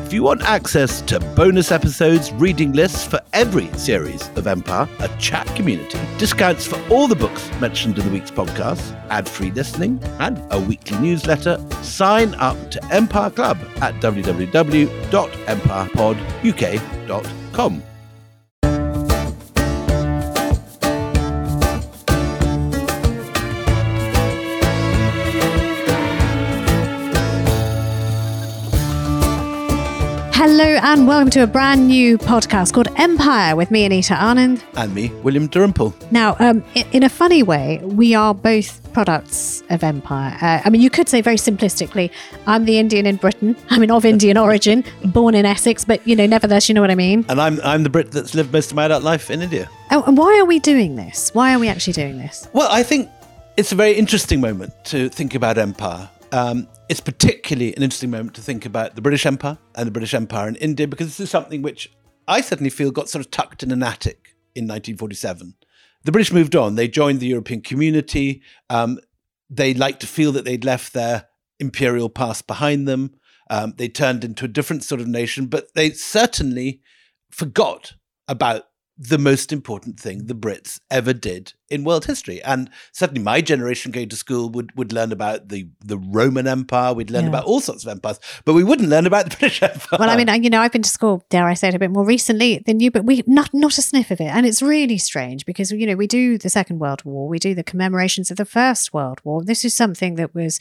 If you want access to bonus episodes, reading lists for every series of Empire, a chat community, discounts for all the books mentioned in the week's podcast, ad-free listening, and a weekly newsletter, sign up to Empire Club at www.empirepoduk.com. Hello and welcome to a brand new podcast called Empire with me, Anita Anand. And me, William Dalrymple. Now, in a funny way, we are both products of Empire. You could say very simplistically, I'm the Indian in Britain. Of Indian origin, born in Essex, but, nevertheless, you know what I mean? And I'm the Brit that's lived most of my adult life in India. Oh, and why are we doing this? Why are we actually doing this? Well, I think it's a very interesting moment to think about Empire. It's particularly an interesting moment to think about the British Empire and the British Empire in India, because this is something which I certainly feel got sort of tucked in an attic in 1947. The British moved on. They joined the European community. They liked to feel that they'd left their imperial past behind them. They turned into a different sort of nation, but they certainly forgot about the most important thing the Brits ever did in world history. And certainly my generation going to school would learn about the Roman Empire. We'd learn about all sorts of empires, but we wouldn't learn about the British Empire. Well, I've been to school, dare I say it, a bit more recently than you, but we not a sniff of it. And it's really strange because, we do the Second World War, we do the commemorations of the First World War. This is something that was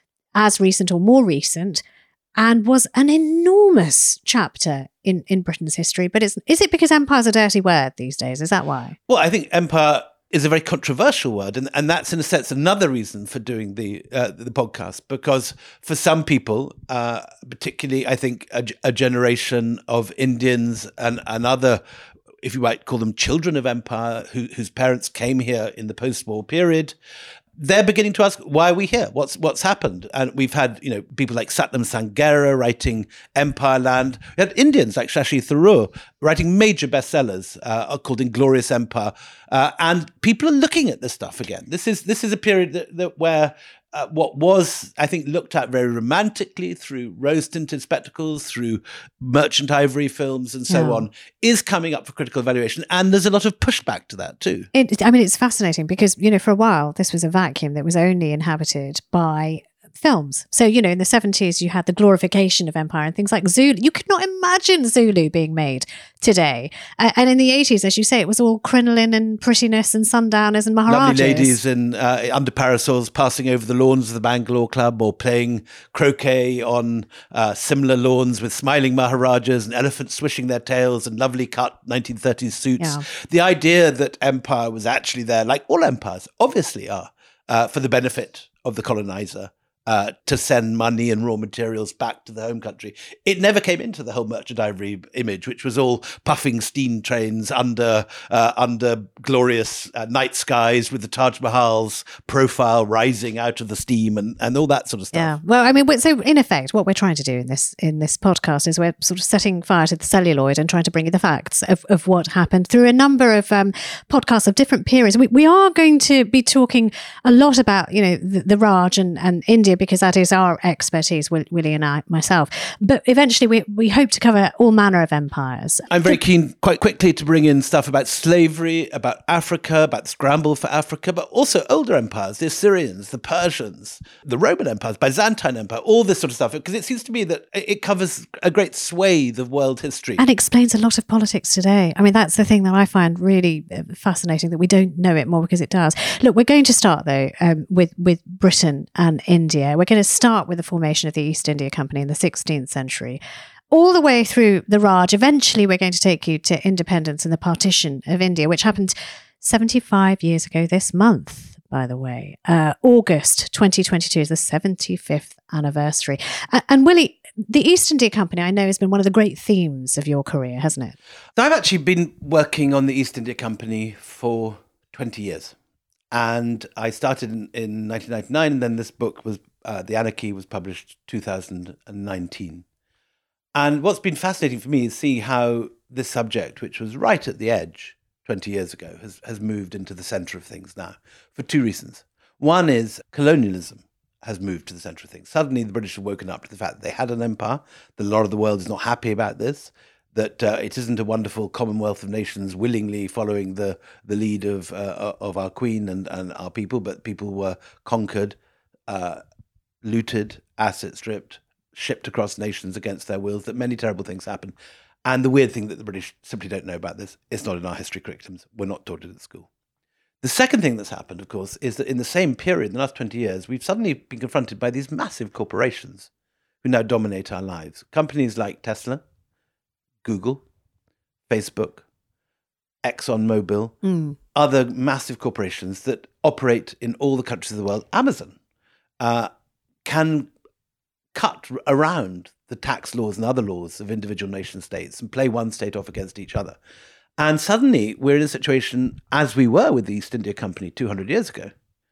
as recent or more recent and was an enormous chapter in Britain's history. But is it because empire's a dirty word these days? Is that why? Well, I think empire is a very controversial word. And that's, in a sense, another reason for doing the podcast. Because for some people, particularly, I think, a generation of Indians and other, if you might call them children of empire, whose parents came here in the post-war period, they're beginning to ask, why are we here? What's happened? And we've had, people like Satnam Sanghera writing Empire Land. We had Indians like Shashi Tharoor writing major bestsellers called Inglorious Empire. And people are looking at this stuff again. This is a period that where what was, I think, looked at very romantically through rose-tinted spectacles, through merchant ivory films and so on, is coming up for critical evaluation. And there's a lot of pushback to that too. It's fascinating because, for a while, this was a vacuum that was only inhabited by films. So, in the 70s, you had the glorification of empire and things like Zulu. You could not imagine Zulu being made today. And in the 80s, as you say, it was all crinoline and prettiness and sundowners and maharajas. Lovely ladies under parasols passing over the lawns of the Bangalore Club or playing croquet on similar lawns with smiling maharajas and elephants swishing their tails and lovely cut 1930s suits. Yeah. The idea that empire was actually there, like all empires obviously are, for the benefit of the colonizer, to send money and raw materials back to the home country. It never came into the whole merchant ivory image, which was all puffing steam trains under glorious night skies with the Taj Mahal's profile rising out of the steam and all that sort of stuff. Yeah. Well, so in effect, what we're trying to do in this podcast is we're sort of setting fire to the celluloid and trying to bring you the facts of what happened through a number of podcasts of different periods. We are going to be talking a lot about, the Raj and India, because that is our expertise, Willie and myself. But eventually we hope to cover all manner of empires. I'm very keen quite quickly to bring in stuff about slavery, about Africa, about the scramble for Africa, but also older empires, the Assyrians, the Persians, the Roman empires, Byzantine Empire, all this sort of stuff, because it seems to me that it covers a great swathe of world history. And explains a lot of politics today. That's the thing that I find really fascinating, that we don't know it more because it does. Look, we're going to start, though, with Britain and India. We're going to start with the formation of the East India Company in the 16th century, all the way through the Raj. Eventually, we're going to take you to independence and the partition of India, which happened 75 years ago this month, by the way. August 2022 is the 75th anniversary. And Willie, the East India Company, I know, has been one of the great themes of your career, hasn't it? I've actually been working on the East India Company for 20 years. And I started in 1999, and then this book was, The Anarchy, was published 2019. And what's been fascinating for me is see how this subject, which was right at the edge 20 years ago, has moved into the centre of things now, for two reasons. One is colonialism has moved to the centre of things. Suddenly, the British have woken up to the fact that they had an empire, that a lot of the world is not happy about this, that it isn't a wonderful commonwealth of nations willingly following the lead of our queen and our people, but people were conquered, looted, asset stripped, shipped across nations against their wills, that many terrible things happen. And the weird thing that the British simply don't know about this, it's not in our history curriculums. We're not taught it at school. The second thing that's happened, of course, is that in the same period, in the last 20 years, we've suddenly been confronted by these massive corporations who now dominate our lives. Companies like Tesla, Google, Facebook, ExxonMobil, other massive corporations that operate in all the countries of the world. Amazon can cut around the tax laws and other laws of individual nation states and play one state off against each other. And suddenly we're in a situation, as we were with the East India Company 200 years ago,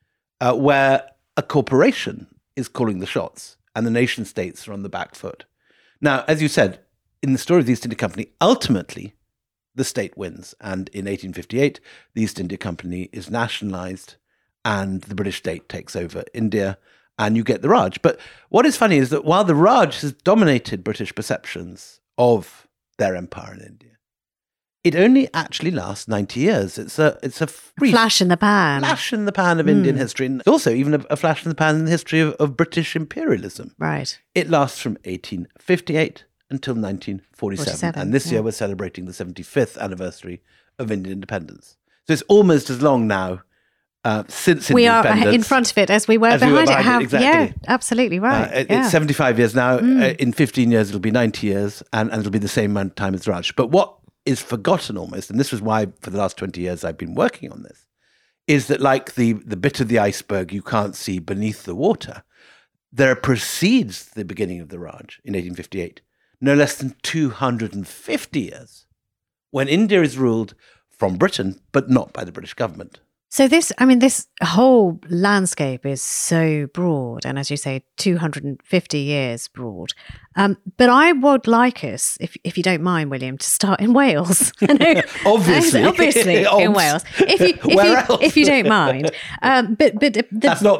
where a corporation is calling the shots and the nation states are on the back foot. Now, as you said, in the story of the East India Company, ultimately the state wins. And in 1858, the East India Company is nationalized and the British state takes over India and you get the Raj. But what is funny is that while the Raj has dominated British perceptions of their empire in India, it only actually lasts 90 years. It's a brief flash in the pan. Flash in the pan of Indian history. And also even a flash in the pan in the history of British imperialism. Right. It lasts from 1858 until 1947. And this year we're celebrating the 75th anniversary of Indian independence. So it's almost as long now since we independence. We are in front of it as we were behind it. Exactly. Yeah, absolutely right. It's 75 years now. In 15 years, it'll be 90 years, and it'll be the same amount of time as Raj. But what is forgotten almost, and this was why for the last 20 years I've been working on this, is that like the bit of the iceberg you can't see beneath the water, there precedes the beginning of the Raj in 1858, no less than 250 years, when India is ruled from Britain, but not by the British government. So this whole landscape is so broad, and as you say, 250 years broad. But I would like us, if you don't mind, William, to start in Wales. Obviously in Wales. If you don't mind, but that's not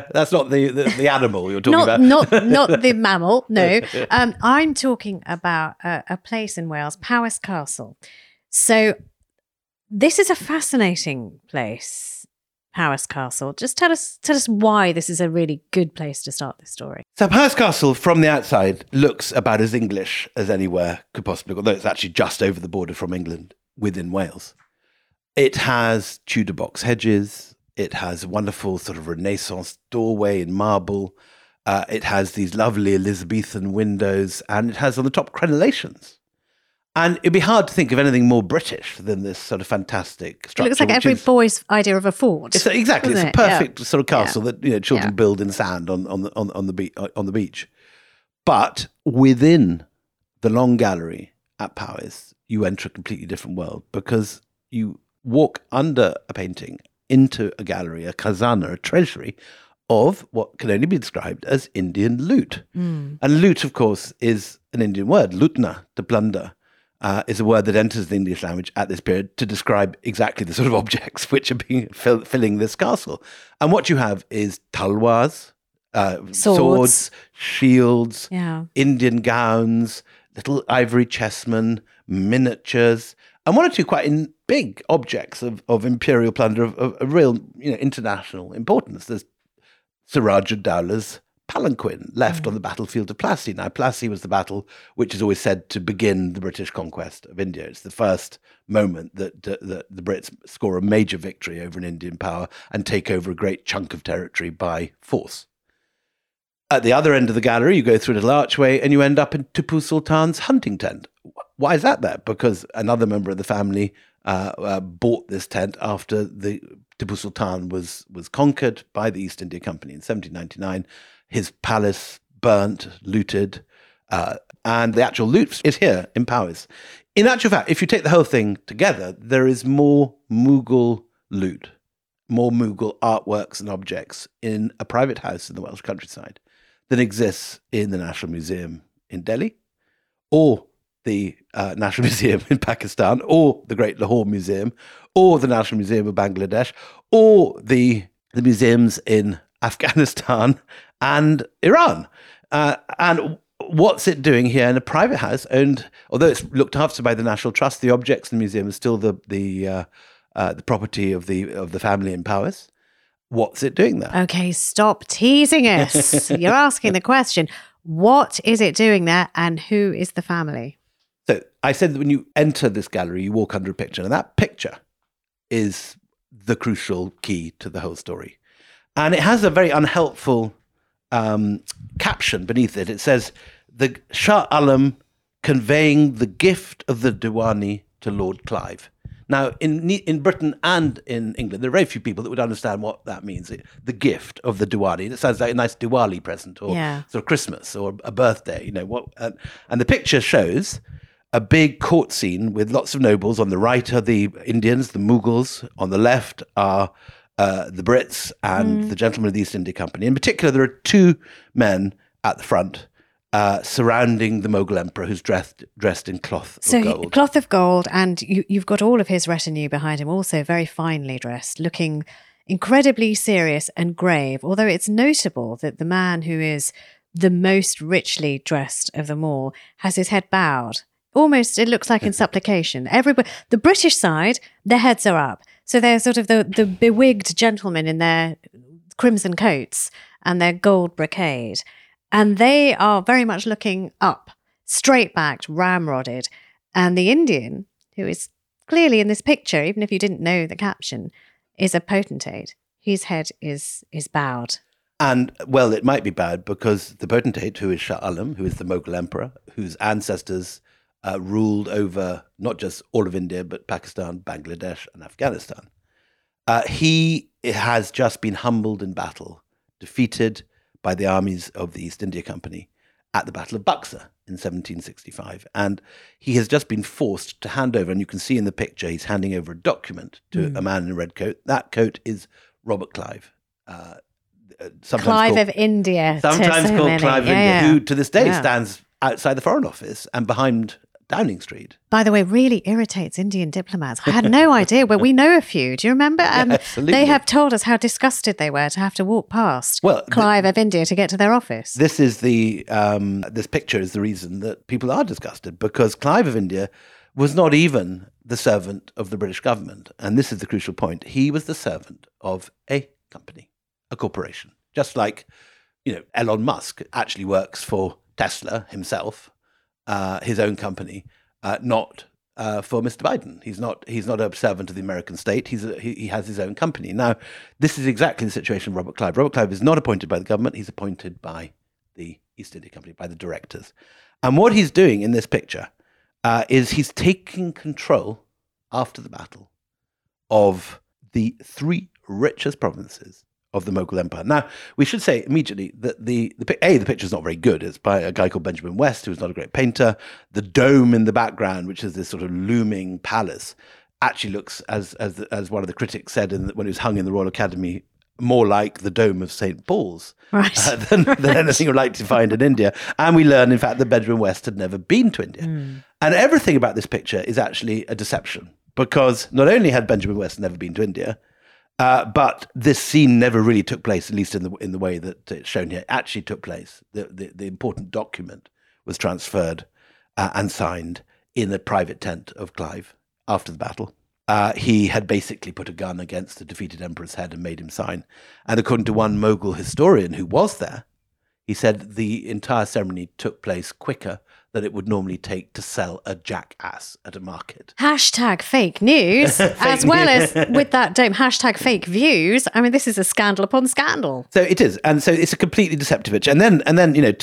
the animal you're talking about. Not the mammal. No, I'm talking about a place in Wales, Powys Castle. So. This is a fascinating place, Powys Castle. Just tell us why this is a really good place to start this story. So Powys Castle, from the outside, looks about as English as anywhere could possibly, although it's actually just over the border from England within Wales. It has Tudor box hedges. It has a wonderful sort of Renaissance doorway in marble. It has these lovely Elizabethan windows, and it has on the top crenellations. And it'd be hard to think of anything more British than this sort of fantastic structure. It looks like every boy's idea of a fort. Exactly. It's a perfect sort of castle that children build in sand on the beach. But within the long gallery at Powys, you enter a completely different world because you walk under a painting into a gallery, a khazana, a treasury of what can only be described as Indian loot. And loot, of course, is an Indian word. Lutna, to plunder. Is a word that enters the English language at this period to describe exactly the sort of objects which are being filling this castle. And what you have is talwars, swords, shields, Indian gowns, little ivory chessmen, miniatures, and one or two quite big objects of imperial plunder of real international importance. There's Suraj Dowla's palanquin left on the battlefield of Plassey. Now, Plassey was the battle which is always said to begin the British conquest of India. It's the first moment that the Brits score a major victory over an Indian power and take over a great chunk of territory by force. At the other end of the gallery, you go through a little archway and you end up in Tipu Sultan's hunting tent. Why is that there? Because another member of the family bought this tent after the Tipu Sultan was conquered by the East India Company in 1799. His palace burnt, looted, and the actual loot is here in Powys. In actual fact, if you take the whole thing together, there is more Mughal loot, more Mughal artworks and objects in a private house in the Welsh countryside than exists in the National Museum in Delhi, or the National Museum in Pakistan, or the Great Lahore Museum, or the National Museum of Bangladesh, or the museums in Afghanistan and Iran. And what's it doing here in a private house owned, although it's looked after by the National Trust, the objects in the museum are still the property of the family in Powys. What's it doing there? Okay, stop teasing us. You're asking the question. What is it doing there, and who is the family? So I said that when you enter this gallery, you walk under a picture, and that picture is the crucial key to the whole story. And it has a very unhelpful caption beneath it. It says, the Shah Alam conveying the gift of the Diwani to Lord Clive. Now, in Britain and in England, there are very few people that would understand what that means. The gift of the Diwani. It sounds like a nice Diwali present, or sort of Christmas, or a birthday. You know what? And the picture shows a big court scene with lots of nobles. On the right are the Indians, the Mughals. On the left are the Brits and the gentlemen of the East India Company. In particular, there are two men at the front surrounding the Mughal emperor, who's dressed in cloth of gold. Cloth of gold, and you've got all of his retinue behind him, also very finely dressed, looking incredibly serious and grave, although it's notable that the man who is the most richly dressed of them all has his head bowed. Almost, it looks like in supplication. Everybody, the British side, their heads are up. So they're sort of the bewigged gentlemen in their crimson coats and their gold brocade. And they are very much looking up, straight-backed, ramrodded. And the Indian, who is clearly in this picture, even if you didn't know the caption, is a potentate. His head is bowed. And, well, it might be bad because the potentate, who is Shah Alam, who is the Mughal emperor, whose ancestors ruled over not just all of India, but Pakistan, Bangladesh, and Afghanistan. He has just been humbled in battle, defeated by the armies of the East India Company at the Battle of Buxar in 1765. And he has just been forced to hand over, and you can see in the picture, he's handing over a document to a man in a red coat. That coat is Robert Clive. Clive of India. Sometimes called Clive of India, who to this day stands outside the Foreign Office and behind Downing Street. By the way, really irritates Indian diplomats. I had no idea, but we know a few. Do you remember? Absolutely. They have told us how disgusted they were to have to walk past Clive of India to get to their office. This is this picture is the reason that people are disgusted, because Clive of India was not even the servant of the British government. And this is the crucial point. He was the servant of a company, a corporation. Just like, Elon Musk actually works for Tesla himself, his own company, not for Mr. Biden. He's not a servant of the American state. He has his own company. Now, this is exactly the situation of Robert Clive. Robert Clive is not appointed by the government. He's appointed by the East India Company, by the directors. And what he's doing in this picture is he's taking control after the battle of the three richest provinces of the Mughal Empire. Now, we should say immediately that the picture is not very good. It's by a guy called Benjamin West, who's not a great painter. The dome in the background, which is this sort of looming palace, actually looks, as one of the critics said when it was hung in the Royal Academy, more like the dome of St. Paul's than anything you'd like to find in India. And we learn, in fact, that Benjamin West had never been to India. And everything about this picture is actually a deception, because not only had Benjamin West never been to India, but this scene never really took place, at least in the way that it's shown here. It actually took place. The important document was transferred and signed in a private tent of Clive after the battle. He had basically put a gun against the defeated emperor's head and made him sign. And according to one Mughal historian who was there, he said the entire ceremony took place quicker than it would normally take to sell a jackass at a market. Hashtag fake news, as well as with that dome, hashtag fake views. I mean, this is a scandal upon scandal. So it is. And so it's a completely deceptive picture. And then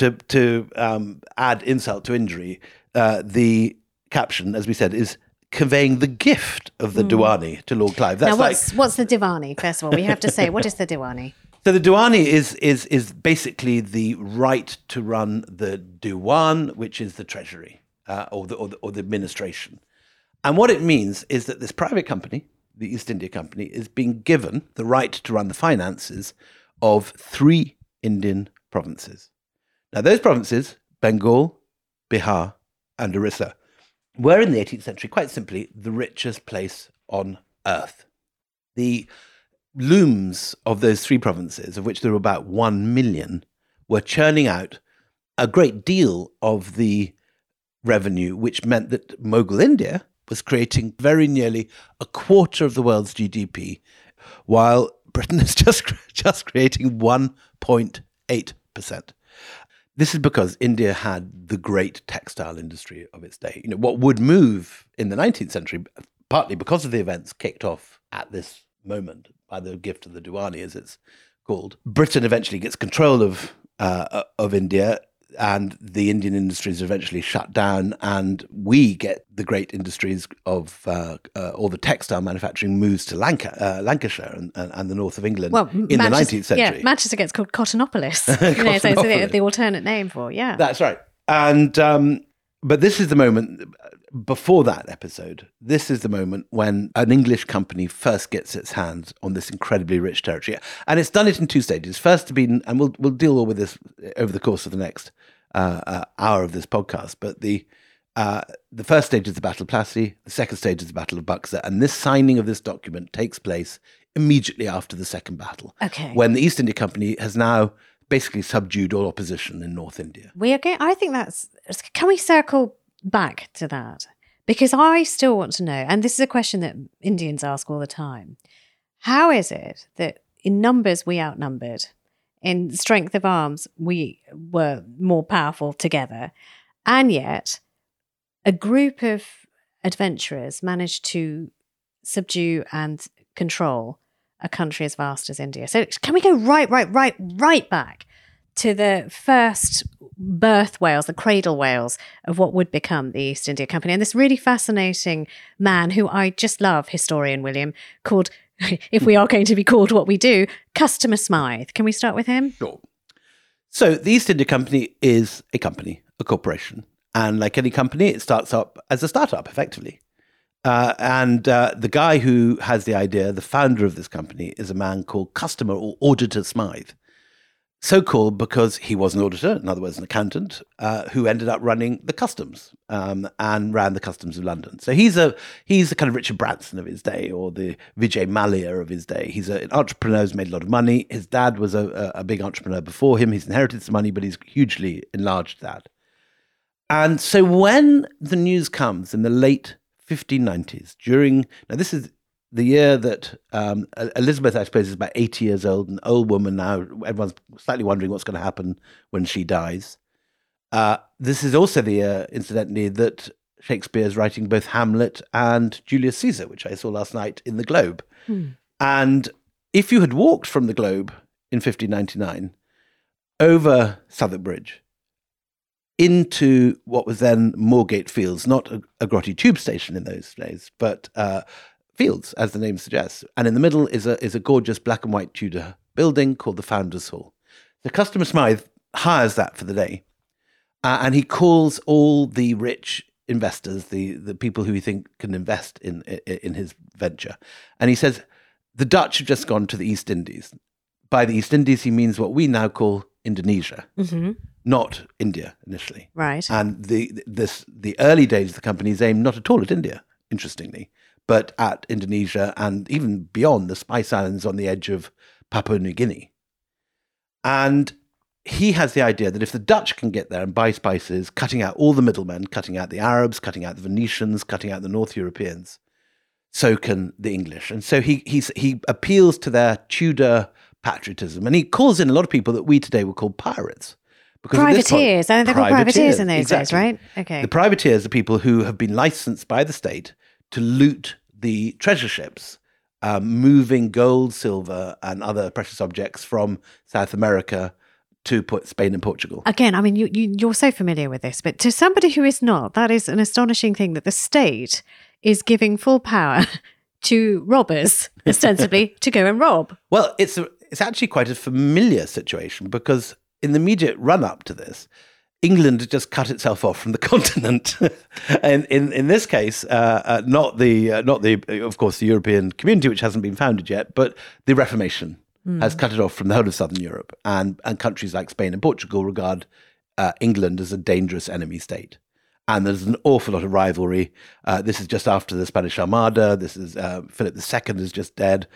to add insult to injury, the caption, as we said, is conveying the gift of the Diwani to Lord Clive. That's what's the Diwani, first of all? We have to say, what is the Diwani? So the Diwani is basically the right to run the Diwan, which is the treasury or the administration. And what it means is that this private company, the East India Company, is being given the right to run the finances of 3 Indian provinces. Now, those provinces, Bengal, Bihar, and Orissa, were in the 18th century, quite simply, the richest place on earth. The looms of those 3 provinces, of which there were about 1 million, were churning out a great deal of the revenue, which meant that Mogul India was creating very nearly a quarter of the world's GDP, while Britain is just creating 1.8%. This is because India had the great textile industry of its day. What would move in the 19th century, partly because of the events kicked off at this moment by the gift of the Diwali, as it's called. Britain eventually gets control of India, and the Indian industries are eventually shut down, and we get the great industries of all the textile manufacturing moves to Lancashire and the north of England in the 19th century. Yeah, Manchester gets called Cottonopolis. So it's the alternate name for, That's right. And but this is the moment, before that episode, this is the moment when an English company first gets its hands on this incredibly rich territory. And it's done it in two stages. First to be, and we'll deal with this over the course of the next hour of this podcast, but the first stage is the Battle of Plassey, the second stage is the Battle of Buxar, and this signing of this document takes place immediately after the second battle, when the East India Company has now basically subdued all opposition in North India. I think can we circle back to that? Because I still want to know, and this is a question that Indians ask all the time, how is it that in numbers we outnumbered, in strength of arms we were more powerful together, and yet a group of adventurers managed to subdue and control a country as vast as India? So can we go right back to the first birth whales, the cradle whales of what would become the East India Company? And this really fascinating man who I just love, historian William, called, if we are going to be called what we do, Customer Smythe. Can we start with him? Sure. So the East India Company is a company, a corporation. And like any company, it starts up as a startup, effectively. And the guy who has the idea, the founder of this company, is a man called Customer or Auditor Smythe. So called because he was an auditor, in other words, an accountant, who ended up running the customs and ran the customs of London. So he's the kind of Richard Branson of his day, or the Vijay Mallya of his day. He's an entrepreneur who's made a lot of money. His dad was a big entrepreneur before him. He's inherited some money, but he's hugely enlarged that. And so when the news comes in the late 1590s, now this is the year that Elizabeth, I suppose, is about 80 years old, an old woman now. Everyone's slightly wondering what's going to happen when she dies. This is also the year, incidentally, that Shakespeare is writing both Hamlet and Julius Caesar, which I saw last night in the Globe. And if you had walked from the Globe in 1599 over Southwark Bridge into what was then Moorgate Fields, not a grotty tube station in those days, but fields, as the name suggests. And in the middle is a gorgeous black and white Tudor building called the Founders Hall. The Customer Smythe hires that for the day. And he calls all the rich investors, the people who he think can invest in his venture. And he says, the Dutch have just gone to the East Indies. By the East Indies, he means what we now call Indonesia, not India initially. Right. And the early days of the company's aimed not at all at India, interestingly, but at Indonesia and even beyond the Spice Islands on the edge of Papua New Guinea. And he has the idea that if the Dutch can get there and buy spices, cutting out all the middlemen, cutting out the Arabs, cutting out the Venetians, cutting out the North Europeans, so can the English. And so he appeals to their Tudor patriotism, and he calls in a lot of people that we today would call pirates. Privateers. I think they're called privateers in those days, right? Okay. The privateers are people who have been licensed by the state to loot the treasure ships, moving gold, silver, and other precious objects from South America to Spain and Portugal. Again, I mean, you're so familiar with this, but to somebody who is not, that is an astonishing thing that the state is giving full power to robbers, ostensibly, to go and rob. Well, it's actually quite a familiar situation, because in the immediate run-up to this, England had just cut itself off from the continent, and in this case, not the of course the European community, which hasn't been founded yet, but the Reformation has cut it off from the whole of Southern Europe, and countries like Spain and Portugal regard England as a dangerous enemy state. And there's an awful lot of rivalry. This is just after the Spanish Armada. This is Philip II is just dead.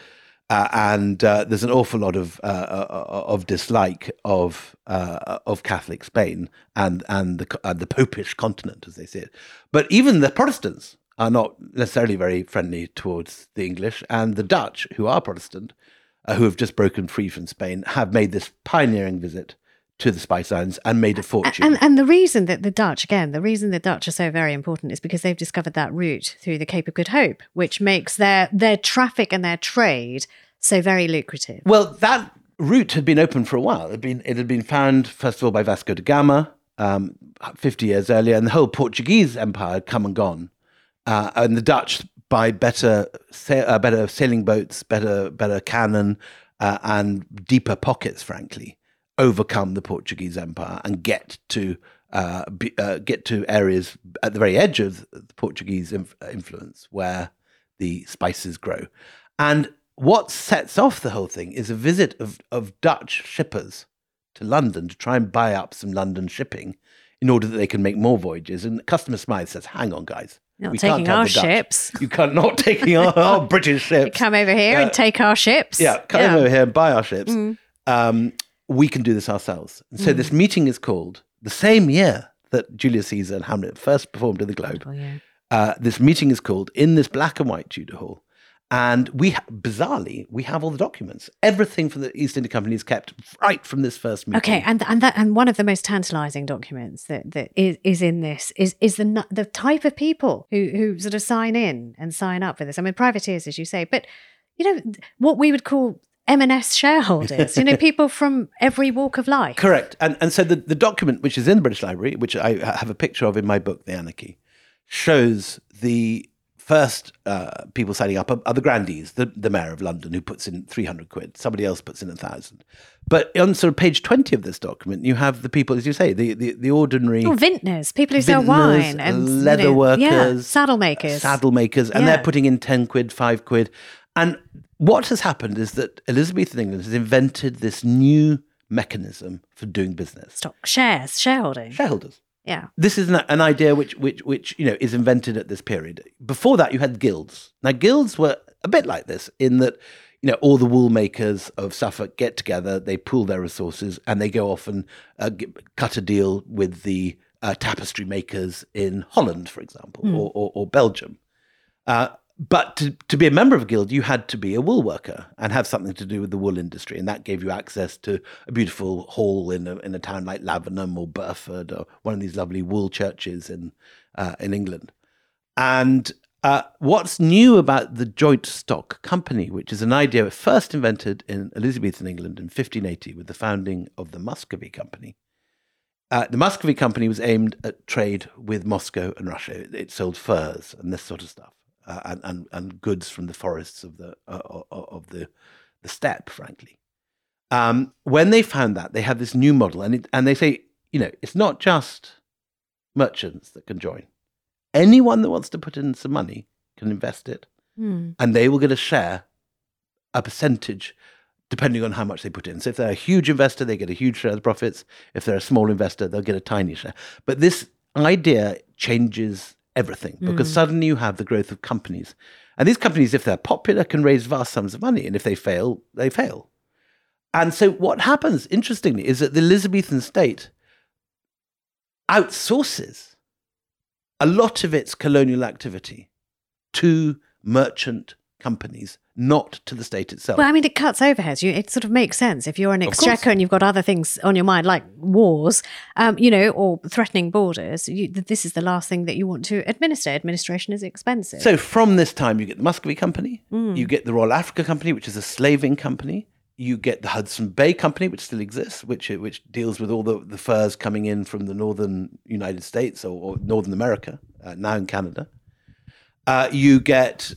and there's an awful lot of dislike of Catholic Spain and the Popish continent, as they say it. But even the Protestants are not necessarily very friendly towards the English, and the Dutch, who are Protestant, who have just broken free from Spain, have made this pioneering visit to the Spice Islands and made a fortune. And the reason that the Dutch are so very important is because they've discovered that route through the Cape of Good Hope, which makes their traffic and their trade so very lucrative. Well, that route had been open for a while. It had been found, first of all, by Vasco da Gama 50 years earlier, and the whole Portuguese empire had come and gone. And the Dutch, by better sailing boats, better cannon, and deeper pockets, frankly, overcome the Portuguese empire and get to areas at the very edge of the Portuguese influence where the spices grow. And what sets off the whole thing is a visit of Dutch shippers to London to try and buy up some London shipping in order that they can make more voyages. And Customer Smythe says, hang on, guys. Not taking our ships. You can't, not taking our British ships. You come over here and take our ships. Yeah, come over here and buy our ships. We can do this ourselves. And so this meeting is called the same year that Julius Caesar and Hamlet first performed in the Globe. This meeting is called in this black and white Tudor hall. And bizarrely, we have all the documents. Everything from the East India Company is kept right from this first meeting. Okay, and one of the most tantalising documents that is in this is the type of people who sort of sign in and sign up for this. I mean, privateers, as you say, but what we would call M&S shareholders. People from every walk of life. Correct, and so the document which is in the British Library, which I have a picture of in my book, The Anarchy, shows the first people signing up are the grandees, the mayor of London, who puts in 300 quid. Somebody else puts in 1,000. But on sort of page 20 of this document, you have the people, as you say, the ordinary... vintners, people who sell wine. And leather workers. Saddle makers. And they're putting in 10 quid, 5 quid. And what has happened is that Elizabethan England has invented this new mechanism for doing business. Stock shares, shareholding. Shareholders. Yeah. This is an idea which is invented at this period. Before that, you had guilds. Now, guilds were a bit like this in that, all the wool makers of Suffolk get together, they pool their resources, and they go off and cut a deal with the tapestry makers in Holland, for example, or Belgium. But to be a member of a guild, you had to be a wool worker and have something to do with the wool industry. And that gave you access to a beautiful hall in a town like Lavenham or Burford or one of these lovely wool churches in England. And what's new about the joint stock company, which is an idea first invented in Elizabethan England in 1580 with the founding of the Muscovy Company. The Muscovy Company was aimed at trade with Moscow and Russia. It sold furs and this sort of stuff. And goods from the forests of the steppe, frankly. When they found that, they had this new model, and they say, it's not just merchants that can join. Anyone that wants to put in some money can invest it, and they will get a share, a percentage, depending on how much they put in. So if they're a huge investor, they get a huge share of the profits. If they're a small investor, they'll get a tiny share. But this idea changes everything, because suddenly you have the growth of companies. And these companies, if they're popular, can raise vast sums of money. And if they fail, they fail. And so what happens, interestingly, is that the Elizabethan state outsources a lot of its colonial activity to merchant companies, not to the state itself. Well, I mean, it cuts overheads. It sort of makes sense. If you're an exchequer and you've got other things on your mind, like wars, or threatening borders, this is the last thing that you want to administer. Administration is expensive. So from this time, you get the Muscovy Company, you get the Royal Africa Company, which is a slaving company. You get the Hudson Bay Company, which still exists, which deals with all the furs coming in from the northern United States or Northern America, now in Canada. You get...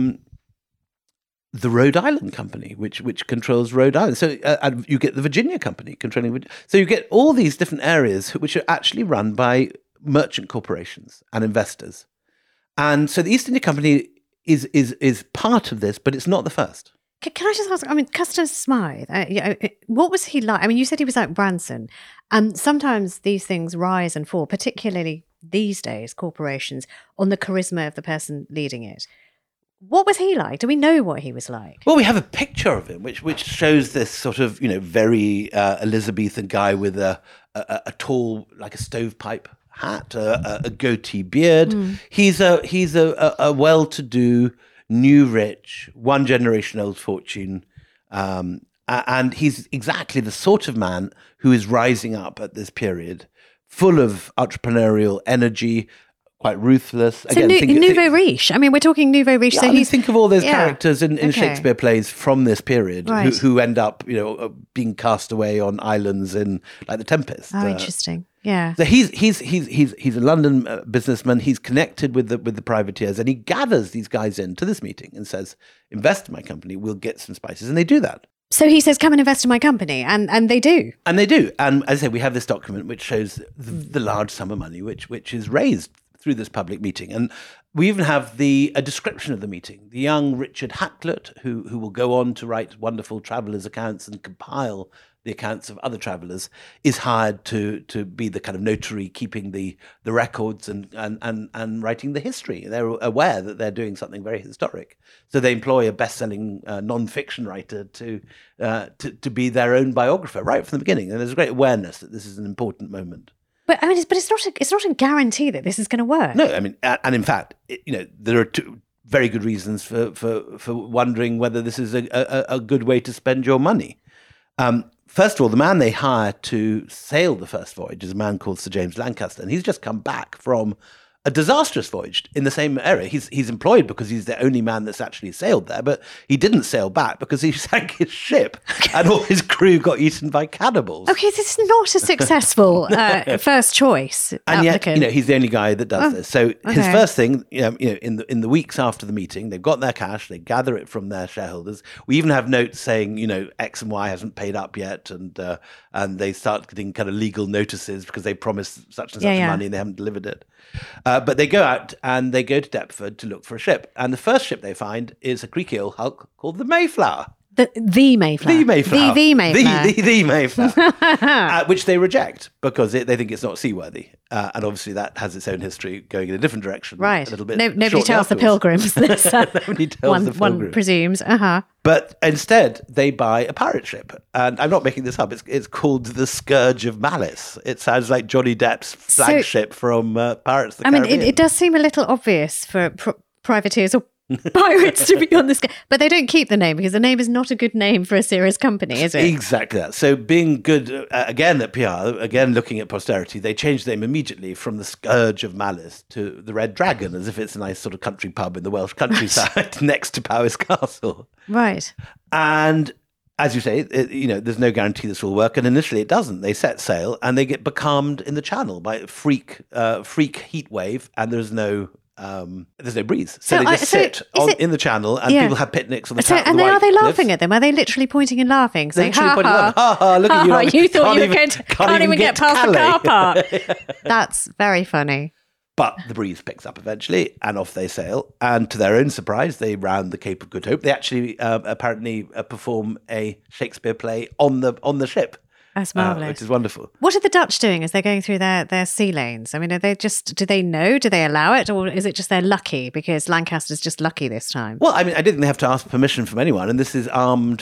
the Rhode Island Company, which controls Rhode Island. So you get the Virginia Company controlling. So you get all these different areas which are actually run by merchant corporations and investors. And so the East India Company is part of this, but it's not the first. Can I just ask, Custer Smythe, what was he like? I mean, you said he was like Branson. And sometimes these things rise and fall, particularly these days, corporations, on the charisma of the person leading it. What was he like? Do we know what he was like? Well, we have a picture of him, which shows this sort of, very Elizabethan guy with a tall, like a stovepipe hat, a goatee beard. He's a well-to-do, new rich, one generation old fortune, and he's exactly the sort of man who is rising up at this period, full of entrepreneurial energy, quite ruthless. So nouveau riche. I mean, we're talking nouveau riche. Yeah, so think of all those characters in Shakespeare plays from this period who end up, being cast away on islands in like The Tempest. Oh, interesting. Yeah. So he's a London businessman. He's connected with the privateers, and he gathers these guys into this meeting and says, "Invest in my company. We'll get some spices," and they do that. So he says, "Come and invest in my company," and they do. And they do. And as I say, we have this document which shows the large sum of money which is raised through this public meeting. And we even have a description of the meeting. The young Richard Hakluyt, who will go on to write wonderful travellers' accounts and compile the accounts of other travellers, is hired to be the kind of notary keeping the records and writing the history. They're aware that they're doing something very historic. So they employ a best-selling non-fiction writer to be their own biographer right from the beginning. And there's a great awareness that this is an important moment. But I mean, it's not a guarantee that this is going to work. No, I mean, and in fact, there are two very good reasons for wondering whether this is a good way to spend your money. First of all, the man they hire to sail the first voyage is a man called Sir James Lancaster, and he's just come back from a disastrous voyage in the same area. He's employed because he's the only man that's actually sailed there, but he didn't sail back because he sank his ship and all his crew got eaten by cannibals. Okay, this is not a successful first choice and applicant. yet, he's the only guy that does this. So his first thing, in the weeks after the meeting, they've got their cash, they gather it from their shareholders. We even have notes saying, X and Y hasn't paid up yet, and they start getting kind of legal notices because they promised such and such money and they haven't delivered it. But they go out and they go to Deptford to look for a ship. And the first ship they find is a creaky old hulk called the Mayflower. The Mayflower. The Mayflower. The Mayflower. The Mayflower. Which they reject because they think it's not seaworthy. And obviously that has its own history going in a different direction. Right. A little bit. Nobody tells the Pilgrims this. Nobody tells the Pilgrims. One presumes. But instead, they buy a pirate ship. And I'm not making this up. It's called the Scourge of Malice. It sounds like Johnny Depp's flagship from Pirates of the Caribbean. I mean, it does seem a little obvious for privateers or pirates to be on this, but they don't keep the name because the name is not a good name for a serious company, is it? Exactly that. So being good, again at PR, again looking at posterity, they changed the name immediately from the Scourge of Malice to the Red Dragon, as if it's a nice sort of country pub in the Welsh countryside next to Powys Castle. Right. And as you say, there's no guarantee this will work, and initially it doesn't. They set sail and they get becalmed in the channel by a freak heat wave, and there's no breeze. So they just sit in the channel, and people have picnics on the top of the are they laughing cliffs. at them? Are they literally pointing and laughing? Saying, ha ha, look at you. You thought you can't even get past the car park. That's very funny. But the breeze picks up eventually, and off they sail. And to their own surprise, they round the Cape of Good Hope. They actually apparently perform a Shakespeare play on the ship. That's marvellous. Which is wonderful. What are the Dutch doing as they're going through their sea lanes? I mean, do they know? Do they allow it? Or is it just they're lucky because Lancaster's just lucky this time? Well, I mean, I didn't think they have to ask permission from anyone. And this is armed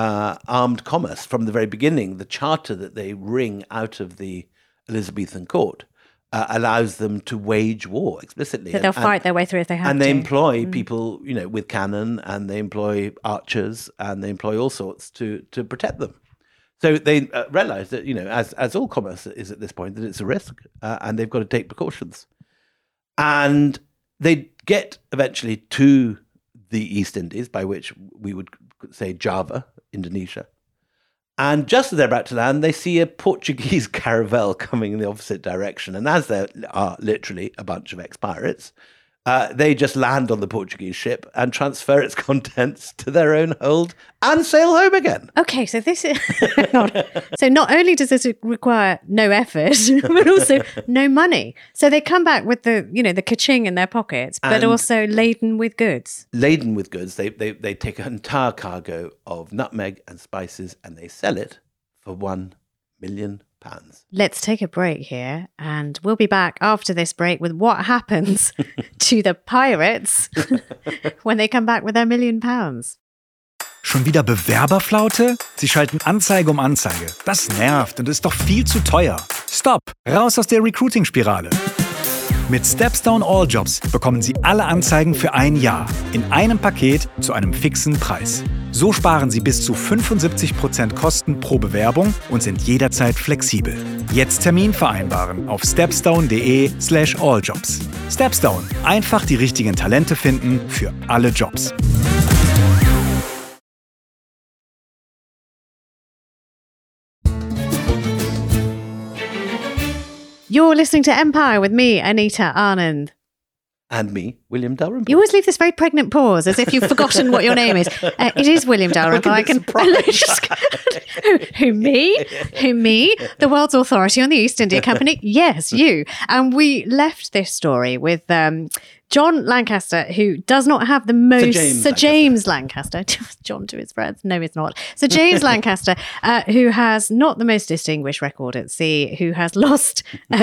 commerce from the very beginning. The charter that they wring out of the Elizabethan court allows them to wage war explicitly. So they'll fight their way through if they have to. And they employ people, with cannon, and they employ archers, and they employ all sorts to protect them. So they realise that, as all commerce is at this point, that it's a risk, and they've got to take precautions. And they get eventually to the East Indies, by which we would say Java, Indonesia. And just as they're about to land, they see a Portuguese caravel coming in the opposite direction. And as there are literally a bunch of ex-pirates, they just land on the Portuguese ship and transfer its contents to their own hold and sail home again. Okay, so this is so not only does this require no effort, but also no money. So they come back with the ka-ching in their pockets, but also laden with goods. Laden with goods. They take an entire cargo of nutmeg and spices and they sell it for £1 million. Let's take a break here, and we'll be back after this break with what happens to the pirates when they come back with their £1 million. Schon wieder Bewerberflaute? Sie schalten Anzeige um Anzeige. Das nervt und ist doch viel zu teuer. Stopp! Raus aus der Recruiting-Spirale. Mit Stepstone All Jobs bekommen Sie alle Anzeigen für ein Jahr in einem Paket zu einem fixen Preis. So sparen Sie bis zu 75% Kosten pro Bewerbung und sind jederzeit flexibel. Jetzt Termin vereinbaren auf stepstone.de/alljobs. Stepstone. Einfach die richtigen Talente finden für alle Jobs. You're listening to Empire with me, Anita Anand. And me, William Dalrymple. You always leave this very pregnant pause as if you've forgotten what your name is. It is William Dalrymple. Who, me? Who, me? The world's authority on the East India Company? Yes, you. And we left this story with John Lancaster, who does not have the most... Sir James Lancaster. John to his friends. No, he's not. Sir James Lancaster, who has not the most distinguished record at sea, who has lost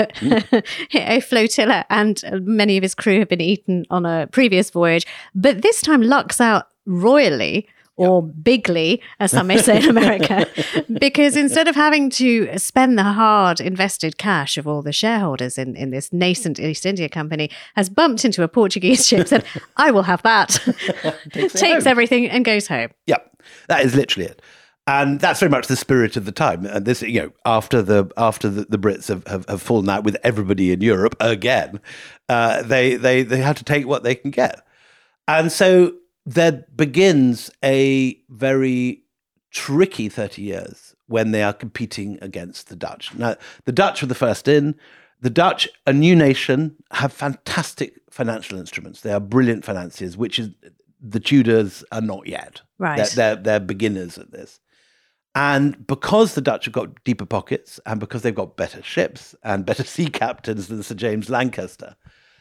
a flotilla, and many of his crew have been eaten on a previous voyage. But this time lucks out royally, or bigly, as some may say in America, because instead of having to spend the hard invested cash of all the shareholders in this nascent East India Company, has bumped into a Portuguese ship, said, I will have that, takes everything and goes home. Yeah, that is literally it. And that's very much the spirit of the time. And this, after the Brits have fallen out with everybody in Europe again, they have to take what they can get. And so there begins a very tricky 30 years when they are competing against the Dutch. Now, the Dutch were the first in. The Dutch, a new nation, have fantastic financial instruments. They are brilliant financiers, which is the Tudors are not yet. Right. They're beginners at this. And because the Dutch have got deeper pockets and because they've got better ships and better sea captains than Sir James Lancaster,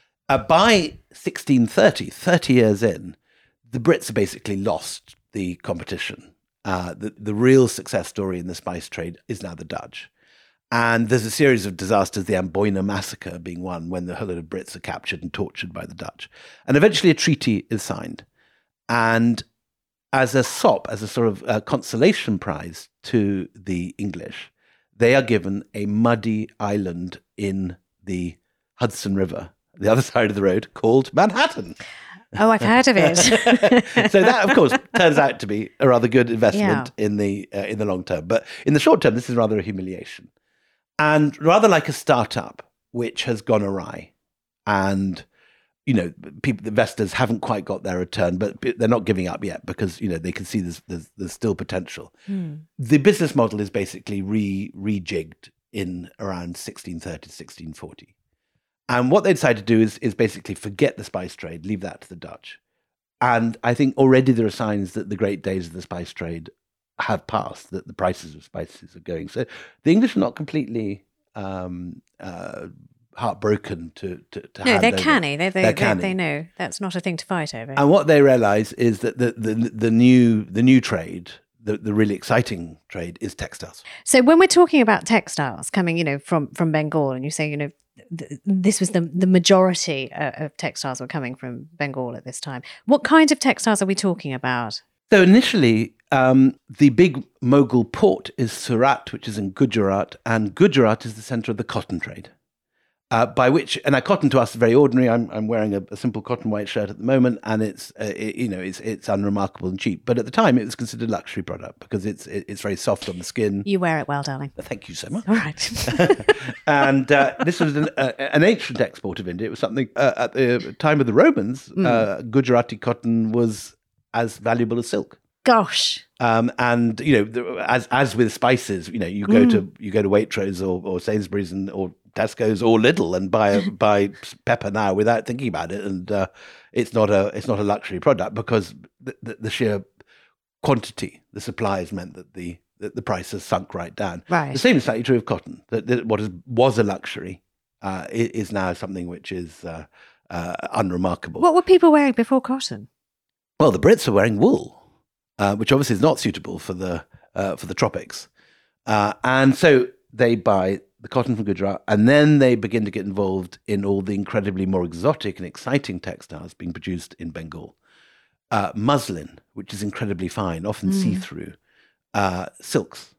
by 1630, 30 years in, the Brits have basically lost the competition. The real success story in the spice trade is now the Dutch. And there's a series of disasters, the Amboina massacre being one, when the whole lot of Brits are captured and tortured by the Dutch. And eventually a treaty is signed. And as a sop, as a sort of consolation prize to the English, they are given a muddy island in the Hudson River, the other side of the road, called Manhattan. Oh, I've heard of it. So that, of course, turns out to be a rather good investment in the long term. But in the short term, this is rather a humiliation. And rather like a startup, which has gone awry. And, the investors haven't quite got their return, but they're not giving up yet because, they can see there's still potential. The business model is basically rejigged in around 1630 to 1640. And what they decided to do is basically forget the spice trade, leave that to the Dutch. And I think already there are signs that the great days of the spice trade have passed, that the prices of spices are going. So the English are not completely heartbroken to no, they're canny. They're canny. They know that's not a thing to fight over. And what they realise is that the new trade, the really exciting trade, is textiles. So when we're talking about textiles coming, from Bengal, and you say, this was the majority of textiles were coming from Bengal at this time. What kinds of textiles are we talking about? So initially, the big Mughal port is Surat, which is in Gujarat, and Gujarat is the centre of the cotton trade. By which, and cotton to us is very ordinary. I'm wearing a simple cotton white shirt at the moment, and it's unremarkable and cheap. But at the time, it was considered a luxury product because it's very soft on the skin. You wear it well, darling. Thank you so much. All right. And this was an ancient export of India. It was something at the time of the Romans. Gujarati cotton was as valuable as silk. Gosh. And as with spices, you go to Waitrose or Sainsbury's or Tesco's or Lidl and buy pepper now without thinking about it, and it's not a luxury product because the sheer quantity, the supply has meant that the price has sunk right down. Right. The same is slightly true of cotton. That what was a luxury is now something which is unremarkable. What were people wearing before cotton? Well, the Brits are wearing wool, which obviously is not suitable for the tropics, and so they buy the cotton from Gujarat, and then they begin to get involved in all the incredibly more exotic and exciting textiles being produced in Bengal. Muslin, which is incredibly fine, often see-through, silks,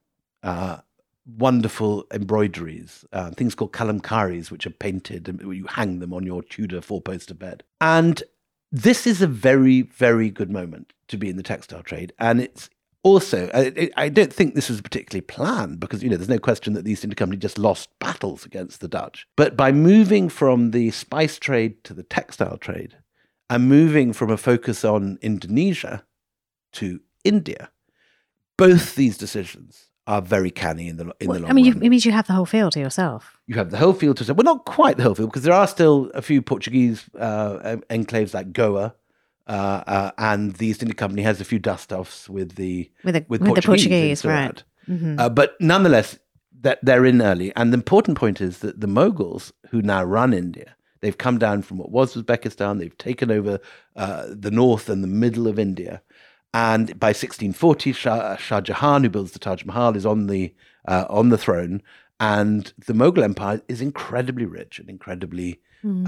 wonderful embroideries, things called kalamkaris, which are painted and you hang them on your Tudor four-poster bed. And this is a very, very good moment to be in the textile trade. And it's also, I don't think this was particularly planned because, there's no question that the East India Company just lost battles against the Dutch. But by moving from the spice trade to the textile trade and moving from a focus on Indonesia to India, both these decisions are very canny in the long run. It means you have the whole field to yourself. You have the whole field to yourself. Well, not quite the whole field because there are still a few Portuguese enclaves like Goa. And the East India Company has a few dust-offs with the Portuguese, right? Mm-hmm. But nonetheless, that they're in early. And the important point is that the Mughals, who now run India, they've come down from what was Uzbekistan. They've taken over the north and the middle of India. And by 1640, Shah Jahan, who builds the Taj Mahal, is on the throne. And the Mughal Empire is incredibly rich and incredibly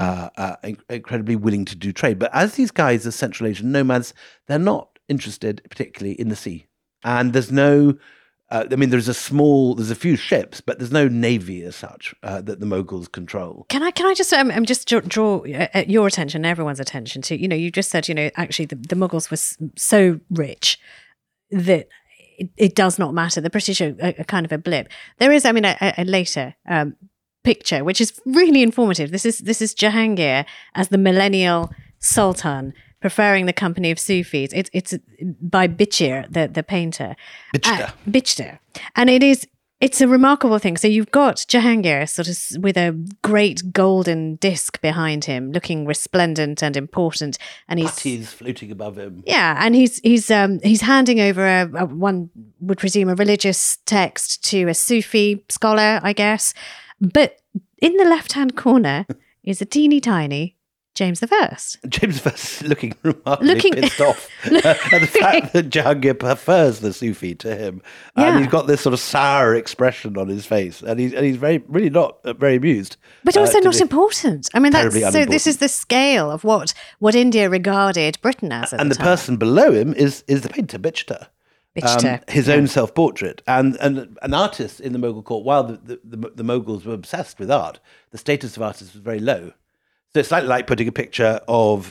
willing to do trade. But as these guys are Central Asian nomads, they're not interested particularly in the sea. And there's no, there's a few ships, but there's no navy as such that the Mughals control. Can I just just draw your attention, everyone's attention to, you just said, actually the Mughals were so rich that it does not matter. The British are kind of a blip. There is, a later picture, which is really informative. This is Jahangir as the millennial sultan, preferring the company of Sufis. It's by Bichir, the painter. Bichir. And it's a remarkable thing. So you've got Jahangir sort of with a great golden disc behind him, looking resplendent and important, and he's floating above him. Yeah, and he's handing over one would presume a religious text to a Sufi scholar, I guess. But in the left-hand corner is a teeny tiny James I. James I looking remarkably pissed off at the fact that Jahangir prefers the Sufi to him. And he's got this sort of sour expression on his face. And he's really not very amused. But also not important. This is the scale of what India regarded Britain as at and the the time. person below him is the painter, Bichir. His own self-portrait. And an artist in the Mughal court, while the Mughals were obsessed with art, the status of artists was very low. So it's slightly like putting a picture of,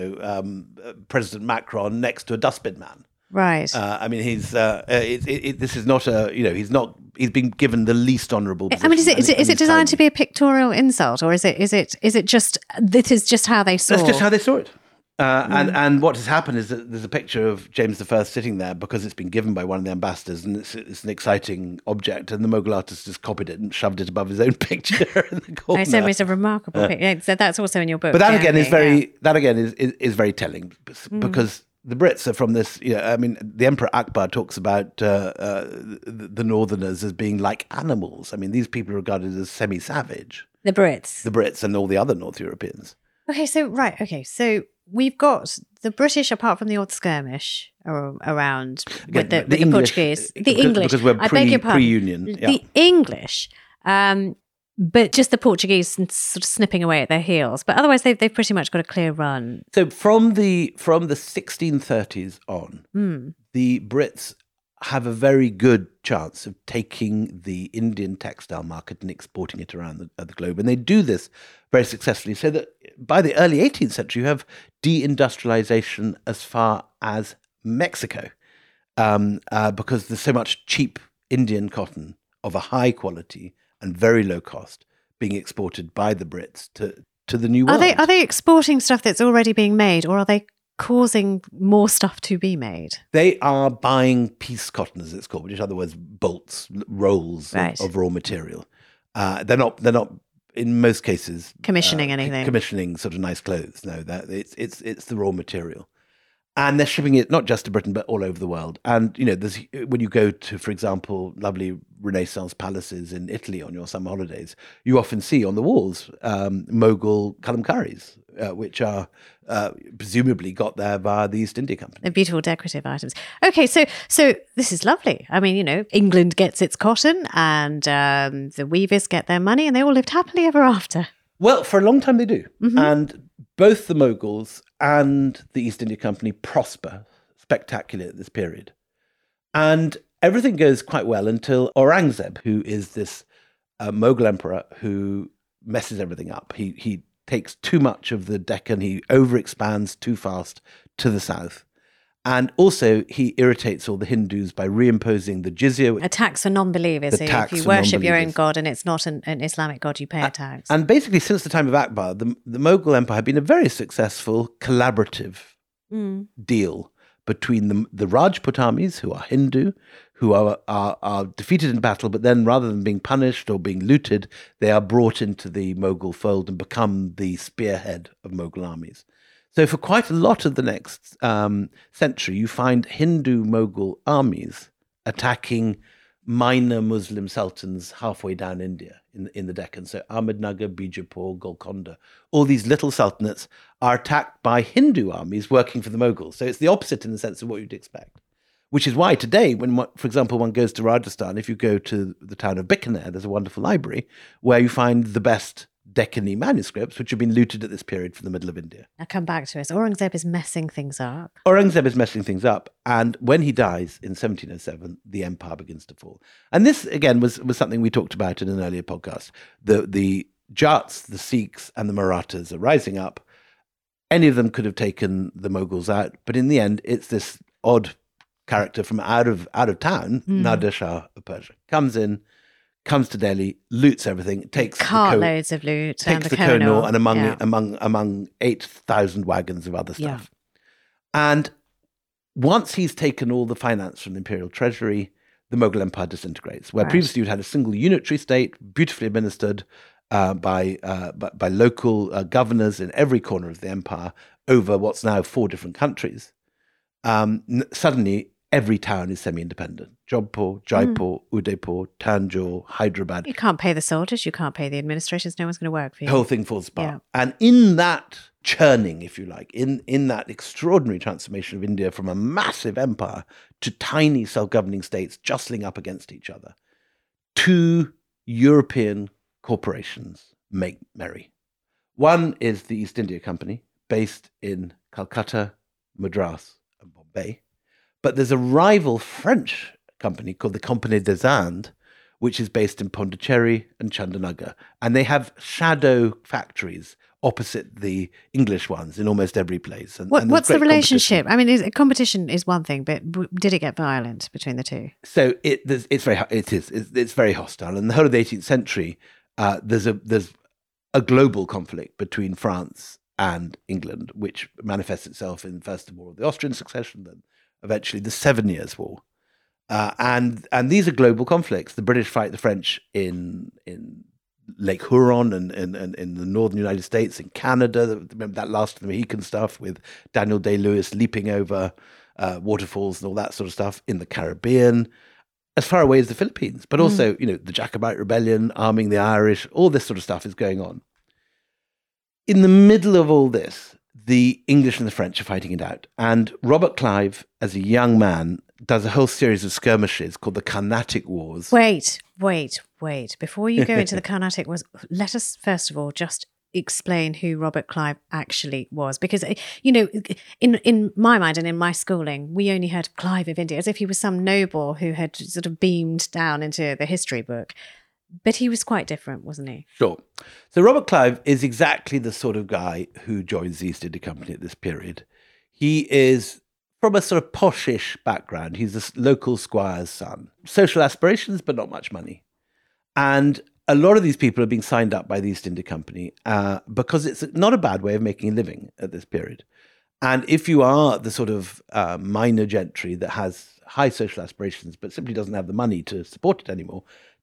President Macron next to a dustbin man. Right. This is not he's been given the least honourable position. Is it designed to be a pictorial insult, or is it just, this is just how they saw it? That's just how they saw it. And what has happened is that there's a picture of James I sitting there because it's been given by one of the ambassadors, and it's an exciting object, and the Mughal artist just copied it and shoved it above his own picture in the corner. It's a remarkable picture. So that's also in your book. But that again is very telling because the Brits are from this. The Emperor Akbar talks about the Northerners as being like animals. These people are regarded as semi-savage. The Brits and all the other North Europeans. So we've got the British, apart from the odd skirmish around with the English, Portuguese. The English. Because we're pre-Union. The English, but just the Portuguese sort of snipping away at their heels. But otherwise, they've pretty much got a clear run. So from the 1630s on, the Brits have a very good chance of taking the Indian textile market and exporting it around the globe. And they do this very successfully, so that by the early 18th century, you have deindustrialization as far as Mexico, because there's so much cheap Indian cotton of a high quality and very low cost being exported by the Brits to the New World. Are they exporting stuff that's already being made, or are they causing more stuff to be made? They are buying piece cotton, as it's called, which in other words, bolts, rolls of raw material. They're not in most cases commissioning anything. Commissioning sort of nice clothes. No, it's the raw material. And they're shipping it not just to Britain, but all over the world. And, there's, when you go to, for example, lovely Renaissance palaces in Italy on your summer holidays, you often see on the walls Mughal kalamkaris, which are presumably got there via the East India Company. They're beautiful decorative items. Okay, so this is lovely. I mean, England gets its cotton and the weavers get their money and they all lived happily ever after. Well, for a long time they do. Mm-hmm. And both the Mughals and the East India Company prosper spectacularly at this period. And everything goes quite well until Aurangzeb, who is this Mughal emperor who messes everything up. He takes too much of the Deccan, he overexpands too fast to the south. And also, he irritates all the Hindus by reimposing the jizya. A tax for non-believers. So if you worship your own god and it's not an Islamic god, you pay a tax. And basically, since the time of Akbar, the Mughal Empire had been a very successful collaborative deal between the Rajput armies, who are Hindu, who are defeated in battle, but then rather than being punished or being looted, they are brought into the Mughal fold and become the spearhead of Mughal armies. So for quite a lot of the next century, you find Hindu Mughal armies attacking minor Muslim sultans halfway down India in the Deccan. So Ahmednagar, Bijapur, Golconda, all these little sultanates are attacked by Hindu armies working for the Mughals. So it's the opposite in the sense of what you'd expect. Which is why today, when, for example, one goes to Rajasthan, if you go to the town of Bikaner, there's a wonderful library where you find the best Deccani manuscripts, which have been looted at this period from the middle of India. Now come back to us. Aurangzeb is messing things up. And when he dies in 1707, the empire begins to fall. And this, again, was something we talked about in an earlier podcast. The Jats, the Sikhs, and the Marathas are rising up. Any of them could have taken the Mughals out, but in the end, it's this odd character from out of town, Nader Shah of Persia, comes to Delhi, loots everything, takes cartloads of loot, takes the Kohinoor, and among 8,000 wagons of other stuff. Yeah. And once he's taken all the finance from the imperial treasury, the Mughal Empire disintegrates. Where previously you'd had a single unitary state, beautifully administered by local governors in every corner of the empire over what's now 4 different countries. Suddenly, every town is semi-independent. Jodhpur, Jaipur, Udaipur, Tanjore, Hyderabad. You can't pay the soldiers, you can't pay the administrators, no one's going to work for you. The whole thing falls apart. Yeah. And in that churning, if you like, in that extraordinary transformation of India from a massive empire to tiny self-governing states jostling up against each other, 2 European corporations make merry. One is the East India Company, based in Calcutta, Madras, and Bombay. But there's a rival French company called the Compagnie des Indes, which is based in Pondicherry and Chandanagar. And they have shadow factories opposite the English ones in almost every place. And what's the relationship? I mean, competition is one thing, but did it get violent between the two? So it's very hostile. In the whole of the 18th century, there's a global conflict between France and England, which manifests itself in first of all the Austrian succession, then eventually the 7 Years' War. And these are global conflicts. The British fight the French in Lake Huron and in the northern United States, in Canada. Remember that last of the Mohican stuff with Daniel Day-Lewis leaping over waterfalls and all that sort of stuff. In the Caribbean, as far away as the Philippines, but also, the Jacobite Rebellion, arming the Irish, all this sort of stuff is going on. In the middle of all this, the English and the French are fighting it out. And Robert Clive, as a young man, does a whole series of skirmishes called the Carnatic Wars. Wait. Before you go into the Carnatic Wars, let us first of all just explain who Robert Clive actually was. Because, in my mind and in my schooling, we only heard Clive of India as if he was some noble who had sort of beamed down into the history book. But he was quite different, wasn't he? Sure. So Robert Clive is exactly the sort of guy who joins the East India Company at this period. He is from a sort of poshish background. He's a local squire's son. Social aspirations, but not much money. And a lot of these people are being signed up by the East India Company because it's not a bad way of making a living at this period. And if you are the sort of minor gentry that has high social aspirations but simply doesn't have the money to support it anymore,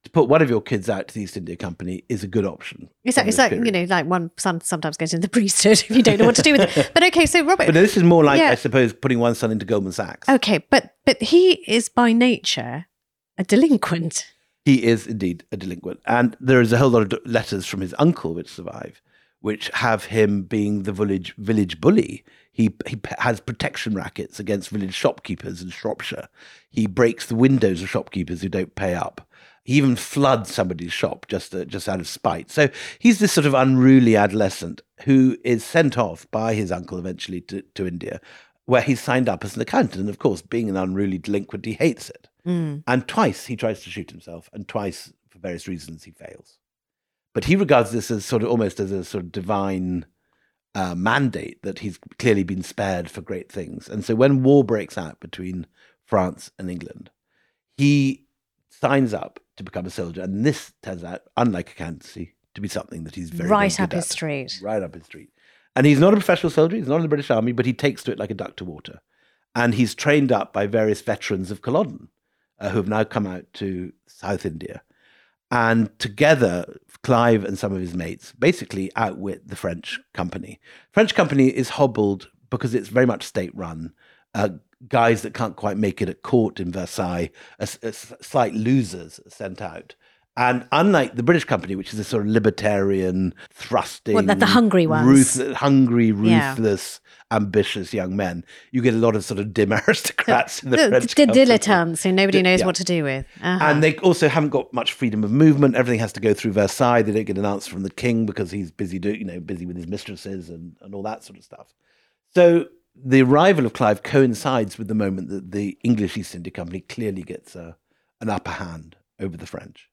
to put one of your kids out to the East India Company is a good option. It's like like one son sometimes goes into the priesthood if you don't know what to do with it. But okay, so Robert... But this is more like, I suppose, putting one son into Goldman Sachs. Okay, but he is by nature a delinquent. He is indeed a delinquent. And there is a whole lot of letters from his uncle which survive, which have him being the village bully. He has protection rackets against village shopkeepers in Shropshire. He breaks the windows of shopkeepers who don't pay up. He even floods somebody's shop just out of spite. So he's this sort of unruly adolescent who is sent off by his uncle eventually to India, where he's signed up as an accountant. And of course, being an unruly delinquent, he hates it. And twice he tries to shoot himself, and twice, for various reasons, he fails. But he regards this as sort of almost as a sort of divine mandate that he's clearly been spared for great things. And so when war breaks out between France and England, he signs up to become a soldier. And this turns out, unlike accountancy, to be something that he's very, right very up his street. Right up his street. And he's not a professional soldier. He's not in the British Army, but he takes to it like a duck to water. And he's trained up by various veterans of Culloden who have now come out to South India. And together, Clive and some of his mates basically outwit the French company. French company is hobbled because it's very much state-run. Guys that can't quite make it at court in Versailles, slight losers sent out. And unlike the British company, which is a sort of libertarian, thrusting... Well, the hungry ones. Ruthless, ambitious young men, you get a lot of sort of dim aristocrats in the French company. The dilettantes who nobody knows what to do with. And they also haven't got much freedom of movement. Everything has to go through Versailles. They don't get an answer from the king because he's busy busy with his mistresses and all that sort of stuff. So the arrival of Clive coincides with the moment that the English East India Company clearly gets an upper hand over the French.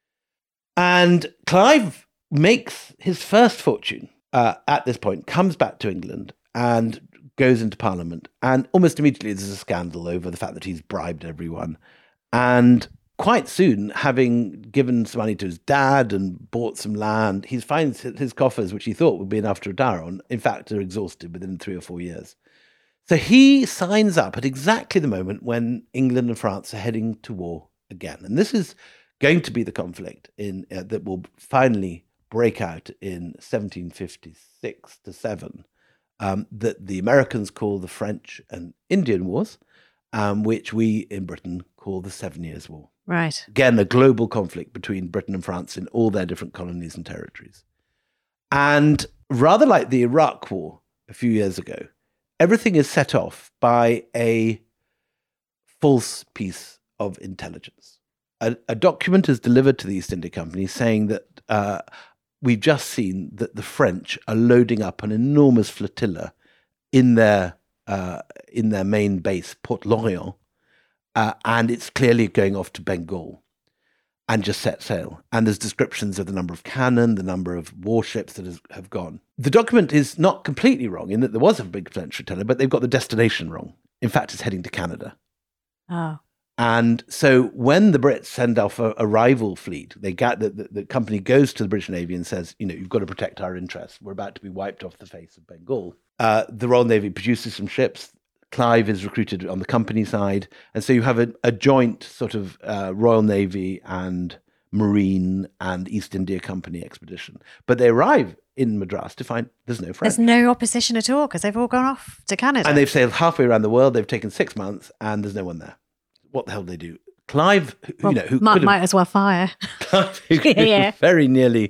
And Clive makes his first fortune at this point, comes back to England and goes into Parliament. And almost immediately there's a scandal over the fact that he's bribed everyone. And quite soon, having given some money to his dad and bought some land, he finds his coffers, which he thought would be enough to retire on, in fact, are exhausted within 3 or 4 years. So he signs up at exactly the moment when England and France are heading to war again. And this is going to be the conflict that will finally break out in 1756 to 7, that the Americans call the French and Indian Wars, which we in Britain call the 7 Years' War. Right. Again, a global conflict between Britain and France in all their different colonies and territories. And rather like the Iraq War a few years ago, everything is set off by a false piece of intelligence. A document is delivered to the East India Company saying that we've just seen that the French are loading up an enormous flotilla in their main base, Port Lorient, and it's clearly going off to Bengal and just set sail. And there's descriptions of the number of cannon, the number of warships that have gone. The document is not completely wrong in that there was a big French flotilla, but they've got the destination wrong. In fact, it's heading to Canada. Oh. And so when the Brits send off a rival fleet, the company goes to the British Navy and says, you've got to protect our interests. We're about to be wiped off the face of Bengal. The Royal Navy produces some ships. Clive is recruited on the company side. And so you have a joint sort of Royal Navy and Marine and East India Company expedition. But they arrive in Madras to find there's no French. There's no opposition at all because they've all gone off to Canada. And they've sailed halfway around the world. They've taken 6 months and there's no one there. What the hell do they do? Clive, who might as well fire. Clive, who very nearly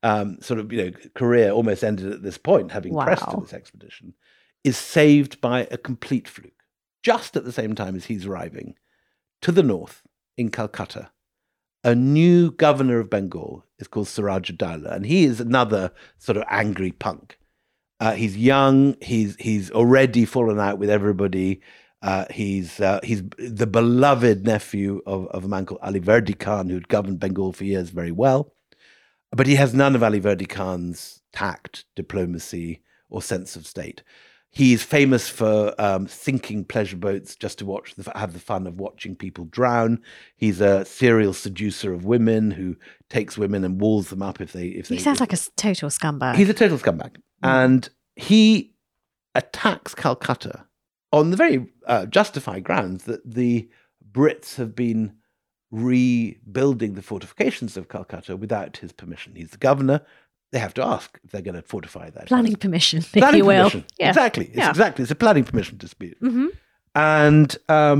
career almost ended at this point, having pressed to this expedition, is saved by a complete fluke. Just at the same time as he's arriving to the north in Calcutta, a new governor of Bengal is called Sirajuddaula, and he is another sort of angry punk. He's young. He's already fallen out with everybody. He's the beloved nephew of a man called Ali Verdi Khan, who'd governed Bengal for years very well. But he has none of Ali Verdi Khan's tact, diplomacy, or sense of state. He's famous for sinking pleasure boats just to have the fun of watching people drown. He's a serial seducer of women who takes women and walls them up if they. He sounds like a total scumbag. He's a total scumbag, and he attacks Calcutta on the very justified grounds that the Brits have been rebuilding the fortifications of Calcutta without his permission. He's the governor. They have to ask if they're going to fortify that. Planning permission, if Planning you will. permission. Yeah. Exactly. It's a planning permission dispute. Mm-hmm. And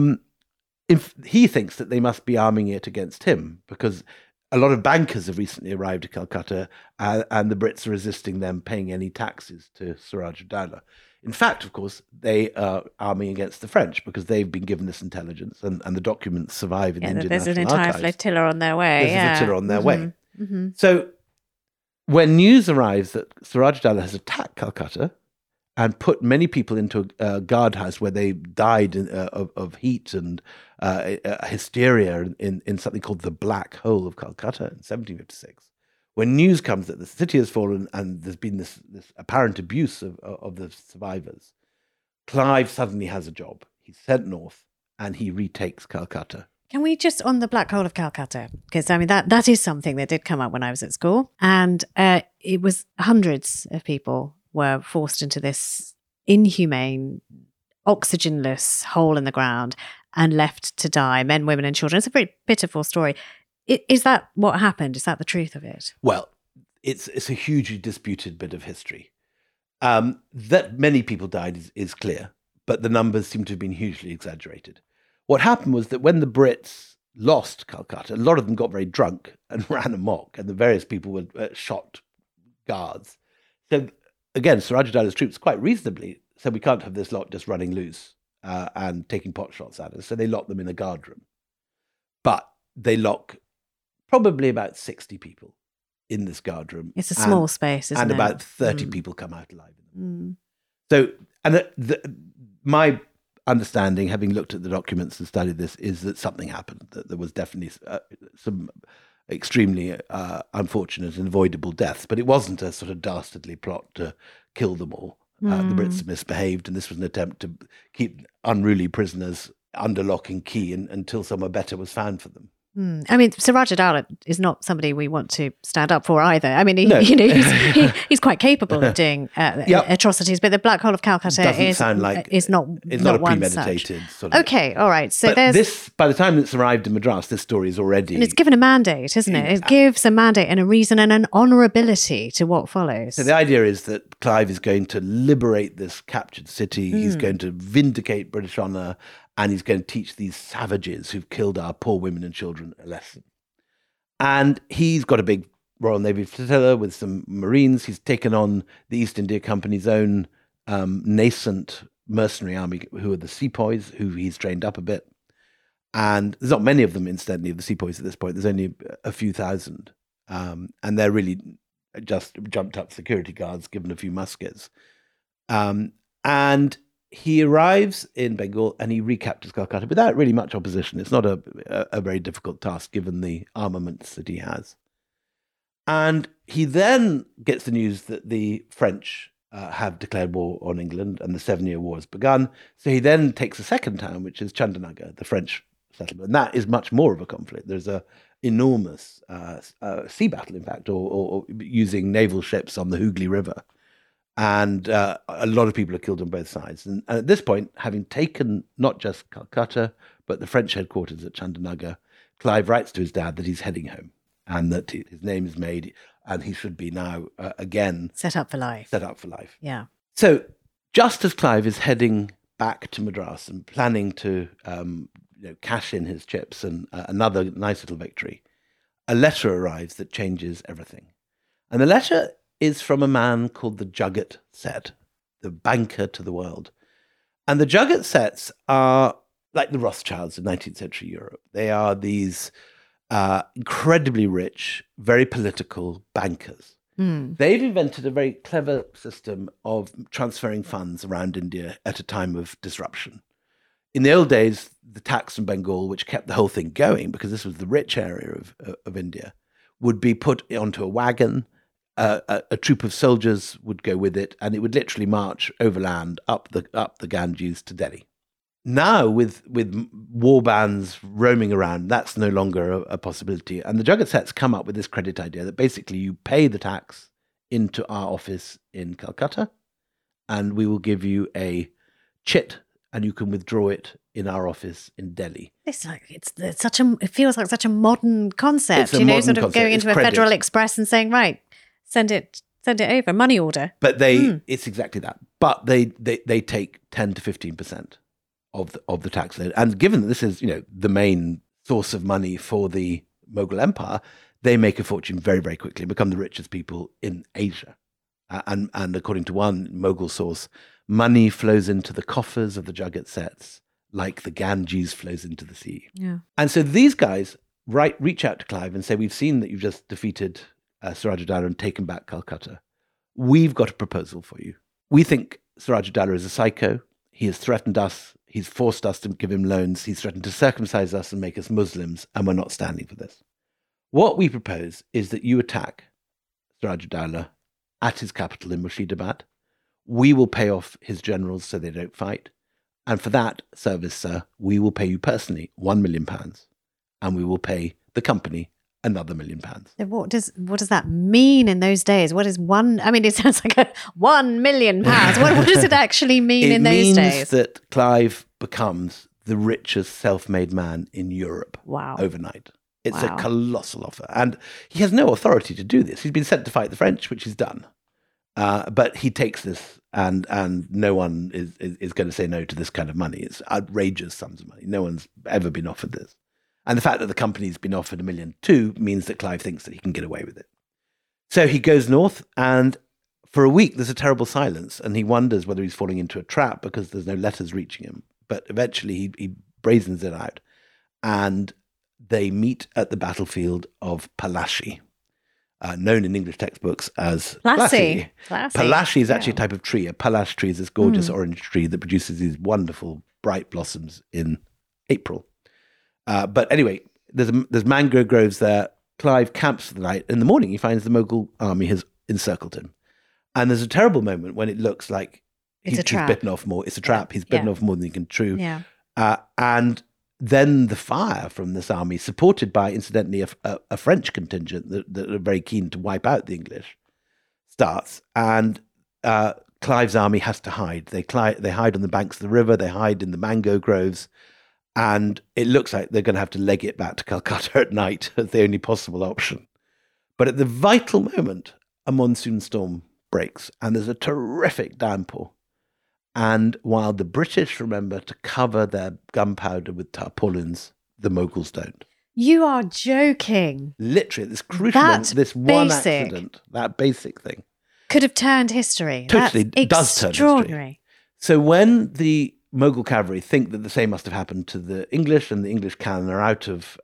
if he thinks that they must be arming it against him because a lot of bankers have recently arrived at Calcutta and the Brits are resisting them paying any taxes to Suraj Dowlah. In fact, of course, they are arming against the French because they've been given this intelligence and the documents survive in the Indian there's an National entire Archives. flotilla on their way. There's a flotilla on their way. Mm-hmm. So when news arrives that Suraj Dowlah has attacked Calcutta and put many people into a guardhouse where they died of heat and hysteria in something called the Black Hole of Calcutta in 1756, when news comes that the city has fallen and there's been this apparent abuse of the survivors, Clive suddenly has a job. He's sent north and he retakes Calcutta. Can we just, on the Black Hole of Calcutta, because I mean, that is something that did come up when I was at school, and it was hundreds of people were forced into this inhumane, oxygenless hole in the ground and left to die, men, women and children. It's a very pitiful story. Is that what happened? Is that the truth of it? Well, it's a hugely disputed bit of history. That many people died is clear, but the numbers seem to have been hugely exaggerated. What happened was that when the Brits lost Calcutta, a lot of them got very drunk and ran amok, and the various people were shot guards. So again, Suraj Dowlah's troops quite reasonably said, we can't have this lot just running loose and taking pot shots at us. So they locked them in a guard room. But they lock probably about 60 people in this guard room. It's a small space, isn't it? And about 30 people come out alive. So, and my understanding, having looked at the documents and studied this, is that something happened, that there was definitely some extremely unfortunate and avoidable deaths, but it wasn't a sort of dastardly plot to kill them all. The Brits misbehaved, and this was an attempt to keep unruly prisoners under lock and key until somewhere better was found for them. I mean, Suraj Dowlah is not somebody we want to stand up for either. I mean, he's quite capable of doing atrocities, but the Black Hole of Calcutta is not a one premeditated such. sort of. Okay, all right. So but this, by the time it's arrived in Madras, this story is already. And it's given a mandate, isn't it? It gives a mandate and a reason and an honourability to what follows. So the idea is that Clive is going to liberate this captured city. He's going to vindicate British honour. And he's going to teach these savages who've killed our poor women and children a lesson. And he's got a big Royal Navy flotilla with some Marines. He's taken on the East India Company's own nascent mercenary army, who are the sepoys, who he's trained up a bit. And there's not many of them, incidentally, of the sepoys at this point. There's only a few thousand. And they're really just jumped up security guards, given a few muskets. And he arrives in Bengal and he recaptures Calcutta without really much opposition. It's not a very difficult task given the armaments that he has. And he then gets the news that the French have declared war on England and the 7-Year War has begun. So he then takes a second town, which is Chandanagar, the French settlement. And that is much more of a conflict. There's a enormous sea battle, in fact, or using naval ships on the Hooghly River. And a lot of people are killed on both sides. And at this point, having taken not just Calcutta, but the French headquarters at Chandanagar, Clive writes to his dad that he's heading home and that his name is made and he should be now again set up for life. Yeah. So just as Clive is heading back to Madras and planning to cash in his chips and another nice little victory, a letter arrives that changes everything. And the letter is from a man called the Jagat Seth, the banker to the world. And the Jagat Seths are like the Rothschilds of 19th century Europe. They are these incredibly rich, very political bankers. They've invented a very clever system of transferring funds around India at a time of disruption. In the old days, the tax from Bengal, which kept the whole thing going because this was the rich area of India, would be put onto a wagon. A troop of soldiers would go with it, and it would literally march overland up the Ganges to Delhi. Now, with war bands roaming around, that's no longer a possibility. And the Jagat Seths come up with this credit idea that basically you pay the tax into our office in Calcutta, and we will give you a chit and you can withdraw it in our office in Delhi. It's such a. It feels like such a modern concept. It's a modern sort of concept. going It's into a credit. Federal Express and saying, right, send it over, money order. But it's exactly that. But they take 10 to 15% of the tax load. And given that this is, the main source of money for the Mughal Empire, they make a fortune very, very quickly and become the richest people in Asia. And according to one Mughal source, money flows into the coffers of the Jagat Sets like the Ganges flows into the sea. Yeah. And so these guys reach out to Clive and say, we've seen that you've just defeated Sirajuddaula and taken back Calcutta. We've got a proposal for you. We think Sirajuddaula is a psycho. He has threatened us. He's forced us to give him loans. He's threatened to circumcise us and make us Muslims, and we're not standing for this. What we propose is that you attack Sirajuddaula at his capital in Murshidabad. We will pay off his generals so they don't fight. And for that service, sir, we will pay you personally £1 million, and we will pay the company another £1 million. So what does that mean in those days? What is one? I mean, it sounds like £1 million. What does it actually mean in those days? It means that Clive becomes the richest self-made man in Europe overnight. It's a colossal offer. And he has no authority to do this. He's been sent to fight the French, which he's done. But he takes this, and no one is going to say no to this kind of money. It's outrageous sums of money. No one's ever been offered this. And the fact that the company's been offered $1 million too means that Clive thinks that he can get away with it. So he goes north, and for a week there's a terrible silence, and he wonders whether he's falling into a trap because there's no letters reaching him. But eventually he brazens it out, and they meet at the battlefield of Palashi, known in English textbooks as Plassey. Palashi is actually a type of tree. A palash tree is this gorgeous orange tree that produces these wonderful bright blossoms in April. But anyway, there's mangrove groves there. Clive camps for the night. In the morning, he finds the Mughal army has encircled him. And there's a terrible moment when it looks like he's bitten off more. It's a trap. He's bitten off more than he can chew. Yeah. And then the fire from this army, supported by, incidentally, a French contingent that are very keen to wipe out the English, starts. And Clive's army has to hide. They hide on the banks of the river. They hide in the mango groves. And it looks like they're going to have to leg it back to Calcutta at night as the only possible option. But at the vital moment, a monsoon storm breaks, and there's a terrific downpour. And while the British remember to cover their gunpowder with tarpaulins, the Mughals don't. You are joking. Literally, this crucial moment, this one accident, that basic thing, could have turned history. Totally That's does turn extraordinary. history. So when the Mughal cavalry think that the same must have happened to the English, and the English cannon are out of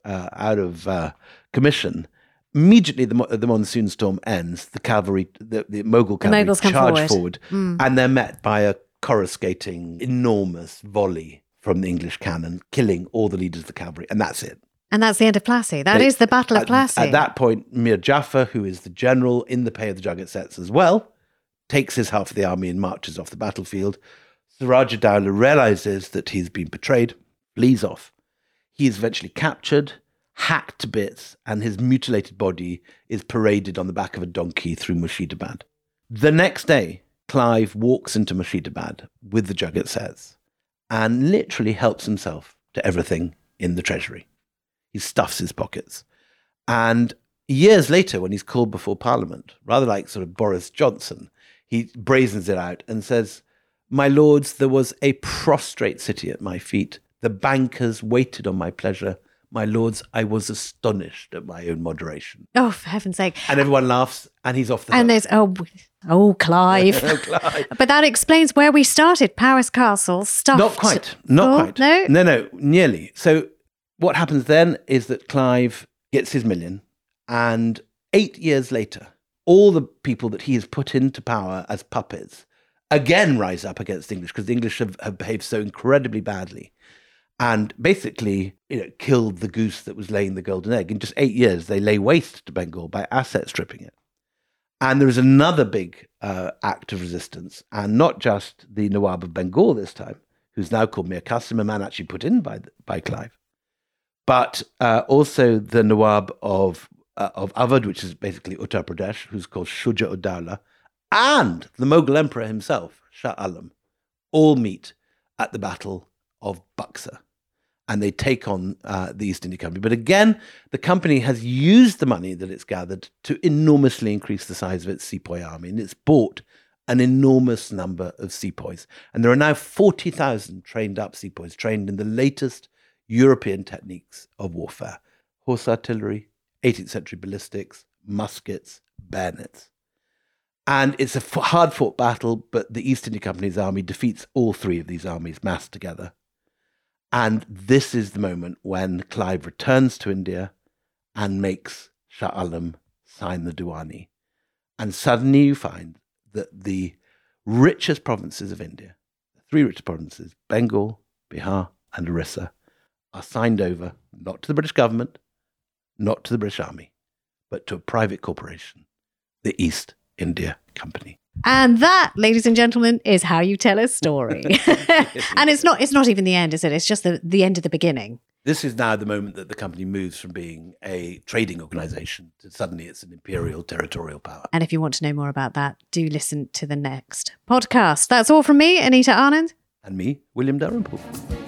commission, immediately the monsoon storm ends. The cavalry, the Mughal cavalry, charge forward, and they're met by a coruscating, enormous volley from the English cannon, killing all the leaders of the cavalry, and that's it. And that's the end of Plassey. That is the Battle of Plassey. At that point, Mir Jafar, who is the general in the pay of the Jagat Sets as well, takes his half of the army and marches off the battlefield. Sirajuddaula realizes that he's been betrayed, flees off. He is eventually captured, hacked to bits, and his mutilated body is paraded on the back of a donkey through Murshidabad. The next day, Clive walks into Murshidabad with the Jagat Sets and literally helps himself to everything in the treasury. He stuffs his pockets. And years later, when he's called before Parliament, rather like sort of Boris Johnson, he brazens it out and says, "My lords, there was a prostrate city at my feet. The bankers waited on my pleasure. My lords, I was astonished at my own moderation." Oh, for heaven's sake. And everyone laughs, and he's off the And hook. there's, Clive. Clive. But that explains where we started. Paris Castle, stuffed. Not quite. Not quite. No, nearly. So what happens then is that Clive gets his million, and 8 years later, all the people that he has put into power as puppets again rise up against the English, because the English have behaved so incredibly badly, and basically killed the goose that was laying the golden egg. In just 8 years, they lay waste to Bengal by asset stripping it. And there is another big act of resistance, and not just the Nawab of Bengal this time, who's now called Mir Qasim, a man actually put in by Clive, but also the Nawab of Awadh, which is basically Uttar Pradesh, who's called Shuja-ud-Dawla, and the Mughal emperor himself, Shah Alam, all meet at the Battle of Buxar. And they take on the East India Company. But again, the company has used the money that it's gathered to enormously increase the size of its sepoy army. And it's bought an enormous number of sepoys. And there are now 40,000 trained up sepoys, trained in the latest European techniques of warfare. Horse artillery, 18th century ballistics, muskets, bayonets. And it's a hard-fought battle, but the East India Company's army defeats all three of these armies massed together. And this is the moment when Clive returns to India and makes Shah Alam sign the Diwani. And suddenly you find that the richest provinces of India, the three richest provinces, Bengal, Bihar, and Orissa, are signed over not to the British government, not to the British Army, but to a private corporation, the East India Company. And that, ladies and gentlemen, is how you tell a story. And it's not even the end, is it? It's just the end of the beginning. This is now the moment that the company moves from being a trading organisation to suddenly it's an imperial territorial power. And if you want to know more about that, do listen to the next podcast. That's all from me, Anita Anand. And me, William Dalrymple.